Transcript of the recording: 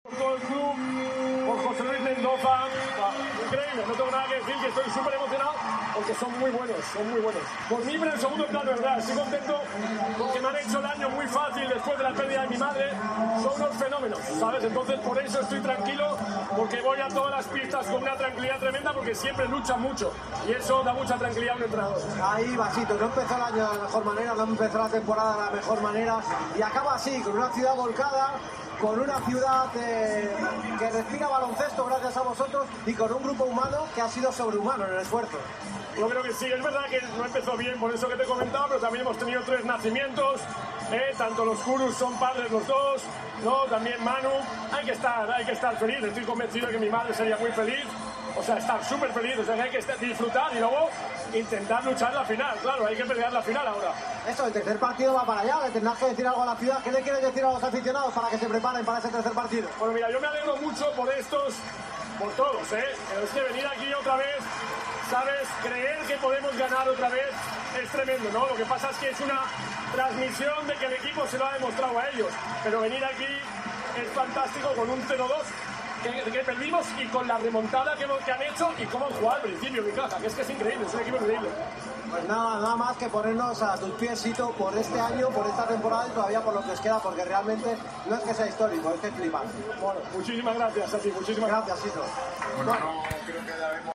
Todo el club, por José Luis Mendoza, increíble, no tengo nada que decir, que estoy súper emocionado porque son muy buenos, Por mí, pero en segundo plano, verdad, estoy contento porque me han hecho el año muy fácil después de la pérdida de mi madre, son unos fenómenos, ¿sabes? Entonces por eso estoy tranquilo, porque voy a todas las pistas con una tranquilidad tremenda porque siempre luchan mucho y eso da mucha tranquilidad a un entrenador. Ahí, Vasito, no empezó el año de la mejor manera, no empezó la temporada de la mejor manera y acaba así, con una ciudad volcada, con una ciudad que respira baloncesto gracias a vosotros y con un grupo humano que ha sido sobrehumano en el esfuerzo. Yo creo que sí, es verdad que no empezó bien por eso que te he comentado, pero también hemos tenido 3 nacimientos, tanto los Kurus son padres los dos, ¿no? También Manu, hay que estar feliz, estoy convencido de que mi madre sería muy feliz, o sea, estar súper feliz, o sea, que hay que disfrutar y luego intentar luchar la final, claro, hay que pelear la final ahora. Eso, el tercer partido va para allá, le tendrás que decir algo a la ciudad. ¿Qué le quieres decir a los aficionados para que se preparen para ese tercer partido? Bueno, mira, yo me alegro mucho por todos, pero es que venir aquí otra vez, ¿sabes? Creer que podemos ganar otra vez es tremendo, ¿no? Lo que pasa es que es una transmisión de que el equipo se lo ha demostrado a ellos, pero venir aquí es fantástico con un 0-2 que perdimos y con la remontada que han hecho y cómo han jugado al principio, mi caja, que es increíble, es un equipo increíble. Pues nada más que ponernos a tus pies, Sito, por este año, por esta temporada y todavía por lo que os queda, porque realmente no es que sea histórico, es que es flipante. Bueno, muchísimas gracias a ti, muchísimas gracias, Sito. Bueno, no creo que